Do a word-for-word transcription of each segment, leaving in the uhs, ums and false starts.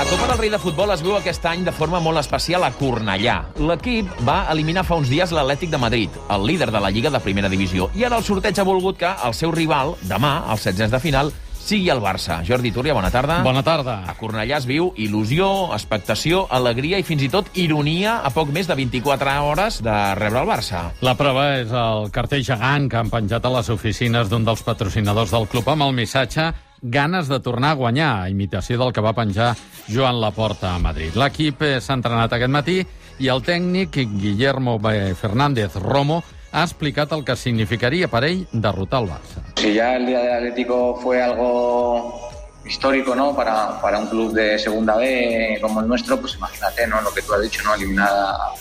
Copa del Rei de Futbol es viu aquest any de forma molt especial a Cornellà. L'equip va eliminar fa uns dies l'Atlètic de Madrid, el líder de la Lliga de Primera Divisió. I ara el sorteig ha volgut que el seu rival, demà, als setzents de final, sigui el Barça. Jordi Túria, bona tarda. Bona tarda. A Cornellà es viu il·lusió, expectació, alegria i fins i tot ironia a poc més de vint-i-quatre hores de rebre el Barça. La prova és el cartell gegant que han penjat a les oficines d'un dels patrocinadors del club amb el missatge ganes de tornar a guanyar, a imitació del que va penjar Joan Laporta a Madrid. L'equip s'ha entrenat aquest matí i el tècnic Guillermo Fernández Romo ha explicat el que significaria per ell derrotar el Barça. Si ya el día del Atlético fue algo histórico, ¿no? Para, para un club de segunda B como el nuestro, pues imagínate, ¿no? Lo que tú has dicho, ¿no? Eliminar a,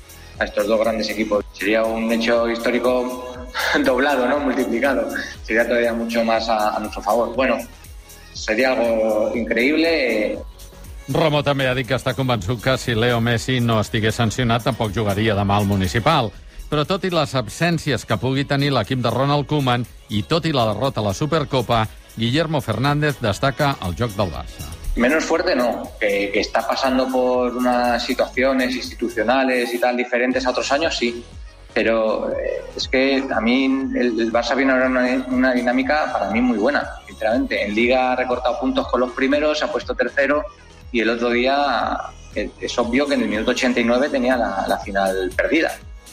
a estos dos grandes equipos. Sería un hecho histórico doblado, ¿no? Multiplicado. Sería todavía mucho más a, a nuestro favor. Bueno, sería algo increíble. Romo també ha dit que està convençut que si Leo Messi no estigués sancionat tampoc jugaria demà al Municipal. Però tot i les absències que pugui tenir l'equip de Ronald Koeman i tot i la derrota a la Supercopa, Guillermo Fernández destaca el joc del Barça. Menos fuerte no, que, que está pasando por unas situaciones institucionales y tal diferentes a otros años, sí. Pero eh, es que a mí el, el Barça viene ahora una, una dinámica para mí muy buena, sinceramente. En Liga ha recortado puntos con los primeros, se ha puesto tercero y el otro día eh, es obvio que en el minuto ochenta y nueve tenía la, la final perdida.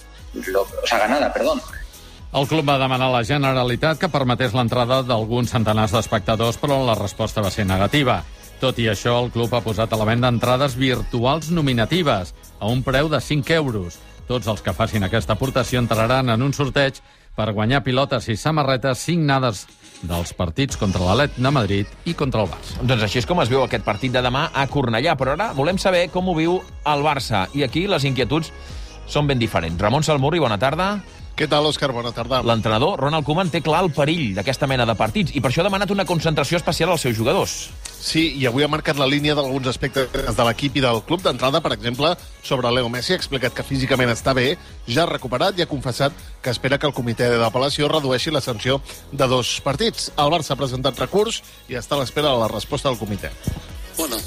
Lo, o sea, ganada, perdón. El club va demanar a la Generalitat que permetés l'entrada d'alguns centenars d'espectadors, però la resposta va ser negativa. Tot i això, el club ha posat a la venda entrades virtuals nominatives a un preu de cinc euros. Tots els que facin aquesta aportació entraran en un sorteig per guanyar pilotes i samarretes signades dels partits contra l'Atlètic de Madrid i contra el Barça. Doncs així és com es viu aquest partit de demà a Cornellà, però ara volem saber com ho viu el Barça. I aquí les inquietuds són ben diferents. Ramon Salmurri, bona tarda. Què tal, Òscar? Bona tarda. L'entrenador, Ronald Koeman, té clar el perill d'aquesta mena de partits i per això ha demanat una concentració especial als seus jugadors. Sí, i avui ha marcat la línia d'alguns aspectes de l'equip i del club. D'entrada, per exemple, sobre Leo Messi, ha explicat que físicament està bé, ja ha recuperat i ha confessat que espera que el comitè d'apel·lació redueixi la sanció de dos partits. El Barça ha presentat recurs i està a l'espera de la resposta del comitè. Bueno,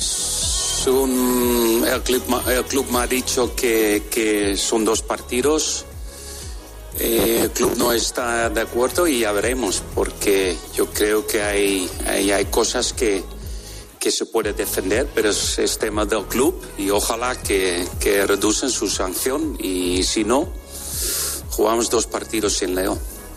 según el club, el club me ha dicho que, que son dos partidos. Eh, el club no está de acuerdo y ya veremos, porque yo creo que hay, hay, hay cosas que, que se puede defender, pero es, es tema del club y ojalá que, que reducen su sanción y si no, jugamos dos partidos sin Leo.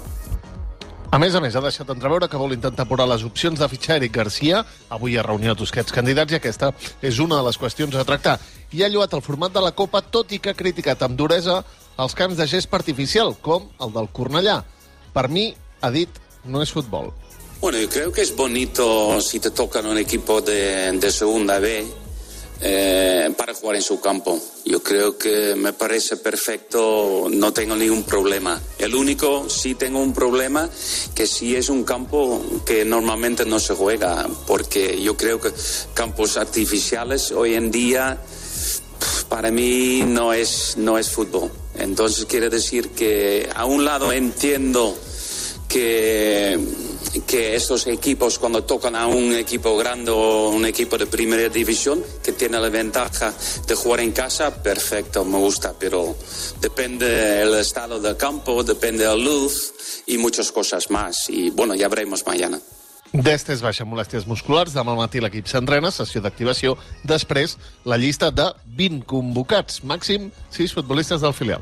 A més a més, ha deixat entreveure que vol intentar posar les opcions de fitxar Eric Garcia. Avui hi ha reunió de tots aquests candidats i aquesta és una de les qüestions a tractar. I ha lloat el format de la Copa, tot i que ha criticat amb duresa els camps de gespa artificial, com el del Cornellà. Per mi, ha dit, no és futbol. Bueno, yo creo que es bonito si te tocan un equipo de, de segunda B eh, para jugar en su campo. Yo creo que me parece perfecto, no tengo ningún problema. El único, sí tengo un problema, que sí es un campo que normalmente no se juega, porque yo creo que campos artificiales hoy en día para mí no es, no es fútbol. Entonces quiere decir que a un lado entiendo que, que estos equipos cuando tocan a un equipo grande o un equipo de primera división que tiene la ventaja de jugar en casa, perfecto, me gusta, pero depende del estado del campo, depende de la luz y muchas cosas más. Y bueno, ya veremos mañana. D'estes baixa molèsties musculars. Demà al matí l'equip s'entrena, sessió d'activació. Després, la llista de vint convocats. Màxim, sis futbolistes del filial.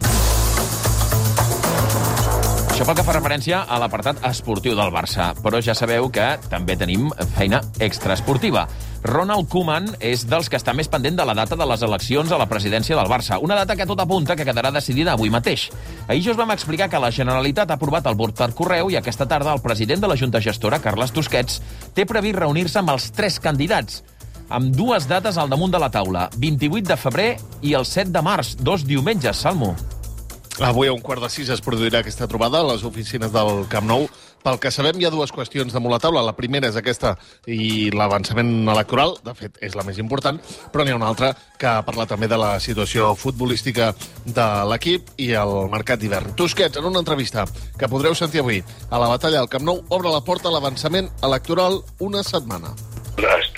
Això pel que fa referència a l'apartat esportiu del Barça. Però ja sabeu que també tenim feina extraesportiva. Ronald Koeman és dels que està més pendent de la data de les eleccions a la presidència del Barça. Una data que tot apunta que quedarà decidida avui mateix. Ahir ja us vam explicar que la Generalitat ha aprovat el vot per correu i aquesta tarda el president de la Junta Gestora, Carles Tusquets, té previst reunir-se amb els tres candidats, amb dues dates al damunt de la taula, vint-i-vuit de febrer i el set de març, dos diumenges, Salmo. Avui a un quart de sis es produirà aquesta trobada a les oficines del Camp Nou. Pel que sabem, hi ha dues qüestions damunt la taula. La primera és aquesta i l'avançament electoral. De fet, és la més important. Però n'hi ha una altra que parla també de la situació futbolística de l'equip i el mercat d'hivern. Tusquets, en una entrevista que podreu sentir avui a la batalla del Camp Nou, obre la porta a l'avançament electoral una setmana. Estarem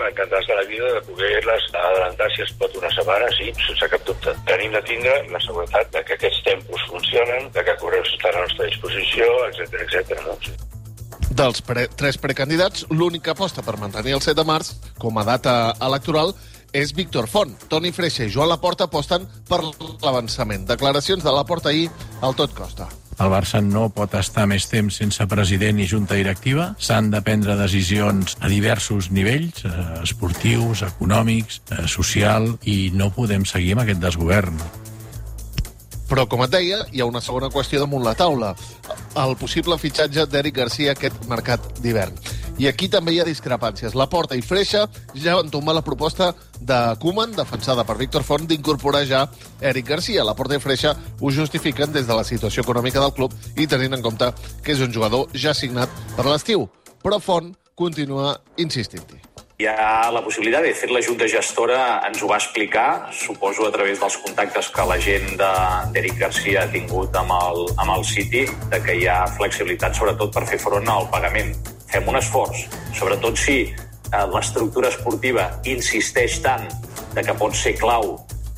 estan encantats de la vida de poder-les adelantar, si es pot, una setmana, sí, sense cap dubte. Tenim de tindre la seguretat de que aquests tempos funcionen, de que correus estan a la nostra disposició, etcètera, etcètera. No? Dels pre tres precandidats, l'únic que aposta per mantenir el set de març com a data electoral és Víctor Font. Toni Freixa i Joan Laporta aposten per l'avançament. Declaracions de Laporta ahir al Tot Costa. El Barça no pot estar més temps sense president i junta directiva. S'han de prendre decisions a diversos nivells, eh, esportius, econòmics, eh, social, i no podem seguir amb aquest desgovern. Però, com et deia, hi ha una segona qüestió damunt la taula. El possible fitxatge d'Eric Garcia aquest mercat d'hivern. I aquí també hi ha discrepàncies. Laporta i Freixa ja van tombar la proposta de Koeman, defensada per Víctor Font, d'incorporar ja Eric Garcia. Laporta i Freixa ho justifiquen des de la situació econòmica del club i tenint en compte que és un jugador ja signat per l'estiu. Però Font continua insistint-hi. Hi ha la possibilitat de fer la Junta Gestora, ens ho va explicar, suposo a través dels contactes que la gent d'Eric Garcia ha tingut amb el, amb el City, de que hi ha flexibilitat sobretot per fer front al pagament. Fem un esforç, sobretot si eh, l'estructura esportiva insisteix tant de que pot ser clau.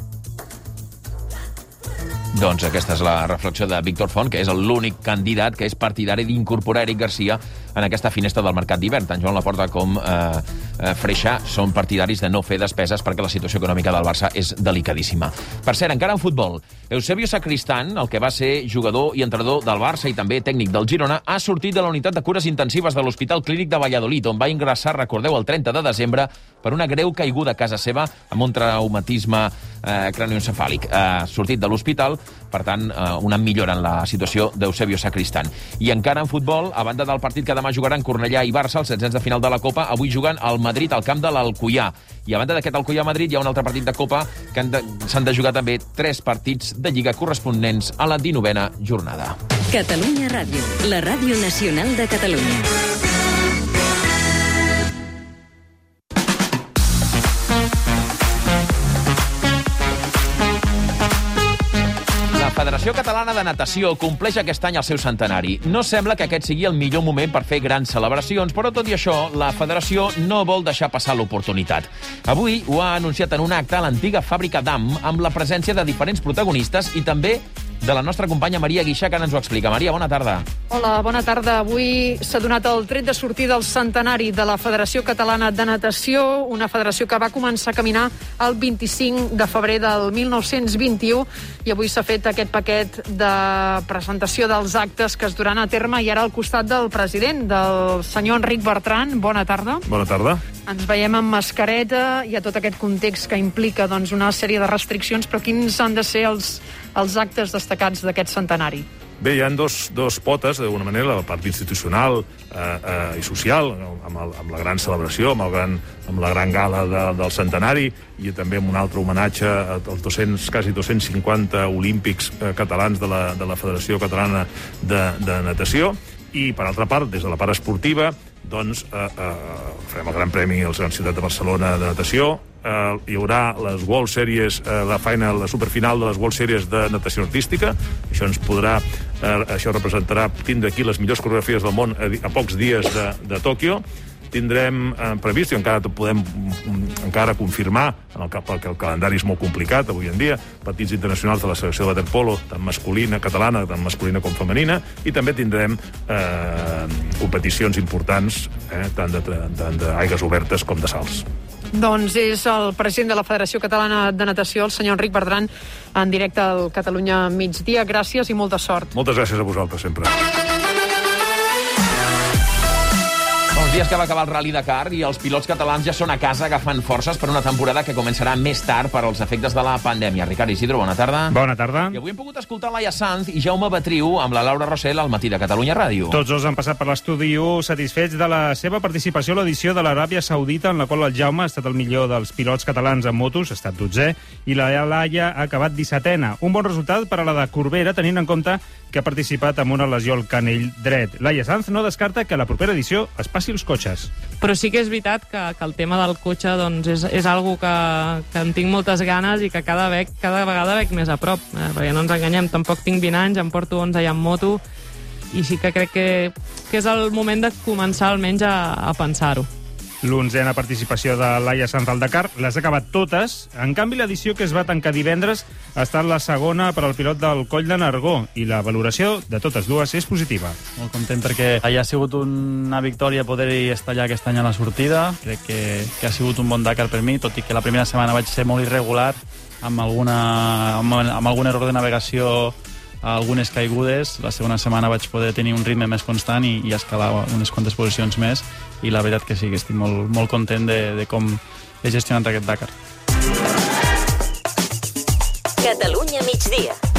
Doncs aquesta és la reflexió de Víctor Font, que és l'únic candidat que és partidari d'incorporar Eric Garcia en aquesta finestra del mercat d'hivern. Tant Joan Laporta com eh, eh, Freixa són partidaris de no fer despeses perquè la situació econòmica del Barça és delicadíssima. Per cert, encara en futbol, Eusebio Sacristán, el que va ser jugador i entrenador del Barça i també tècnic del Girona, ha sortit de la unitat de cures intensives de l'Hospital Clínic de Valladolid, on va ingressar, recordeu, el trenta de desembre per una greu caiguda a casa seva amb un traumatisme eh, cranioencefàlic. Ha sortit de l'hospital, per tant, eh, una millora en la situació d'Eusebio Sacristán. I encara en futbol, a banda del partit que demà jugaran Cornellà i Barça, els setzents de final de la Copa, avui juguen al Madrid al camp de l'Alcoià. I a banda d'aquest Alcoià-Madrid hi ha un altre partit de Copa que s'han de, de jugar també tres partits de Lliga corresponents a la dinovena jornada. Catalunya Ràdio, la ràdio nacional de Catalunya. La Federació Catalana de Natació compleix aquest any el seu centenari. No sembla que aquest sigui el millor moment per fer grans celebracions, però tot i això, la Federació no vol deixar passar l'oportunitat. Avui ho ha anunciat en un acte a l'antiga fàbrica d'A M, amb la presència de diferents protagonistes i també de la nostra companya Maria Guixà, que ens ho explica. Maria, bona tarda. Hola, bona tarda. Avui s'ha donat el tret de sortir del centenari de la Federació Catalana de Natació, una federació que va començar a caminar el vint-i-cinc de febrer del mil nou-cents vint-i-u, i avui s'ha fet aquest paquet de presentació dels actes que es duran a terme, i ara al costat del president, del senyor Enric Bertran. Bona tarda. Bona tarda. Ens veiem amb mascareta, hi ha tot aquest context que implica doncs, una sèrie de restriccions, però quins han de ser els, els actes destacats d'aquest centenari? Bé, hi ha dos, dos potes, d'alguna manera, la part institucional eh, eh, i social, amb, el, amb la gran celebració, amb, el gran, amb la gran gala de, del centenari, i també amb un altre homenatge als dos-cents, quasi dos-cents cinquanta olímpics eh, catalans de la, de la Federació Catalana de, de Natació. I, per altra part, des de la part esportiva, doncs, eh, eh, farem el Gran Premi a la Ciutat de Barcelona de natació, eh, hi haurà les World Series, eh, la final, la superfinal de les World Series de natació artística. Això ens podrà, eh, això representarà tindre aquí les millors coreografies del món a, a pocs dies de, de Tòquio. Tindrem eh, previst, i encara podem encara confirmar, en el, perquè el calendari és molt complicat avui en dia, partits internacionals de la selecció de waterpolo, tant masculina, catalana, tant masculina com femenina, i també tindrem eh, competicions importants, eh, tant d'aigües obertes com de salts. Doncs és el president de la Federació Catalana de Natació, el senyor Enric Bertran, en directe al Catalunya Migdia. Gràcies i molta sort. Moltes gràcies a vosaltres, sempre. Uns dies que va acabar el Rally Dakar i els pilots catalans ja són a casa agafant forces per una temporada que començarà més tard per als efectes de la pandèmia. Ricard Isidro, bona tarda. Bona tarda. I avui hem pogut escoltar Laia Sanz i Jaume Batriu amb la Laura Rossell al matí de Catalunya Ràdio. Tots dos han passat per l'estudi U satisfets de la seva participació a l'edició de l'Aràbia Saudita, en la qual el Jaume ha estat el millor dels pilots catalans en motos, ha estat dotzè, i la Laia ha acabat dissetena. Un bon resultat per a la de Corbera, tenint en compte que ha participat amb una lesió al canell dret. Laia Sanz no descarta que a la propera edició es passi els cotxes. Però sí que és veritat que, que el tema del cotxe doncs, és, és algo que, que en tinc moltes ganes i que cada, bec, cada vegada veig més a prop, eh, perquè no ens enganyem, tampoc tinc vint anys, em porto onze ja en moto, i sí que crec que, que és el moment de començar almenys a, a pensar-ho. l'onzena participació de Laia Sanz al Dakar. Les ha acabat totes. En canvi, l'edició que es va tancar divendres ha estat la segona per al pilot del Coll de Nargó i la valoració de totes dues és positiva. Molt content perquè ha sigut una victòria poder-hi estar allà aquest any a la sortida. Crec que, que ha sigut un bon Dakar per mi, tot i que la primera setmana vaig ser molt irregular, amb, alguna, amb, amb algun error de navegació, algunes caigudes. La segona setmana vaig poder tenir un ritme més constant i, i escalar unes quantes posicions més, i la veritat que sí, que estic molt, molt content de, de com he gestionat aquest Dakar. Catalunya migdia.